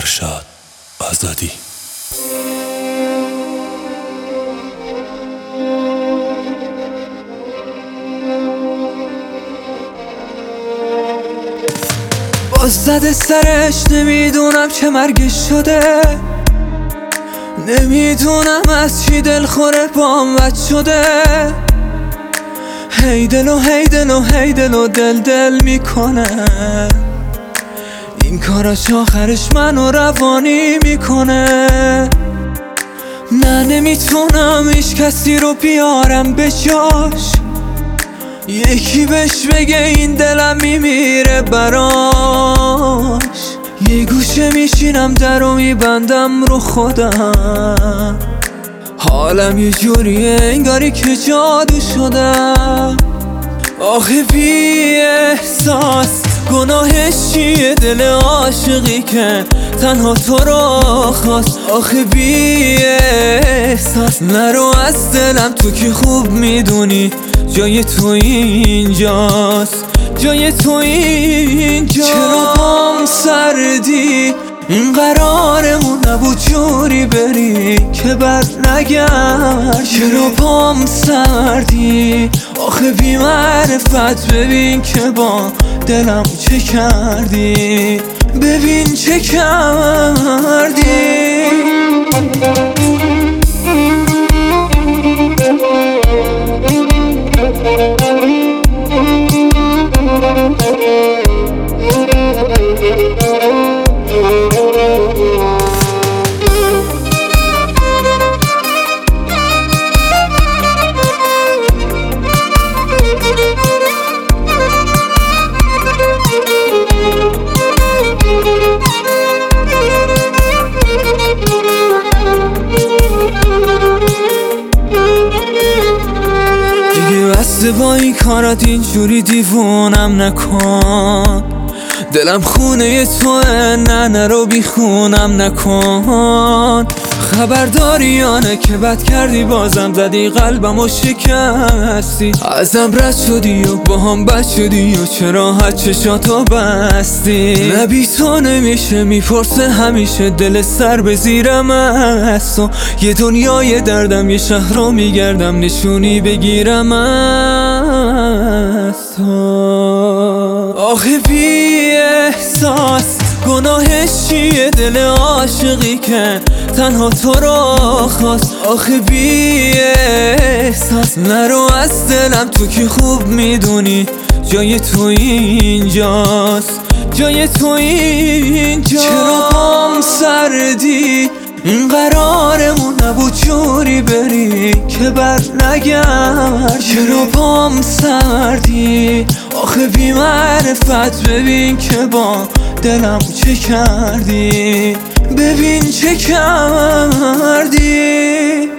ارشاد آزادی. باز زده سرش، نمیدونم چه مرگش شده، نمیدونم از چی دلخوره بام بد شده. هی دل و هی دل و هی دل و دل دل میکنه، این کاراش آخرش منو روانی میکنه. نه نمیتونم هیچ کسی رو بیارم به جاش، یکی بهش بگه این دلم میمیره براش. یه گوشه میشینم درو میبندم رو خودم، حالم یه جوریه انگاری که جادو شدم. آخه بی احساس گناهش چیه دل عاشقی که تنها تو رو خواست. آخه بی احساس نرو از دلم، تو که خوب میدونی جای تو اینجاست، جای تو اینجاست. چرا پام سردی، این قرارمون نبود جوری بری که بر نگردی. چرا پام سردی، آخه بی معرفت ببین که با دلم چه کردی، ببین چه کردی. بسته با این کارات اینجوری دیوونم نکن، دلم خونه توه، نه نرو بی خونم نکن. خبرداری یا نه که بد کردی، بازم زدی قلبم و شکستی. ازم رد شدی و با هم بد شدی و چرا حد چشاتو بستی. نه بی تو نمیشه، میپرسه همیشه دل سر به زیرم است. و یه دنیای دردم، یه شهر رو میگردم نشونی بگیرم از تو. آخه بی احساس گناهش چیه دل عاشقی که تنها تو رو خواست. آخه بی احساس نرو از دلم، تو که خوب میدونی جای تو اینجاست، جای تو اینجاست. چرا پام سردی، این قرارمون نبود جوری بری که بر نگردی. چرا پام سردی، آخه بی معرفت ببین که با دلم چه کردی، ببین چه کردی.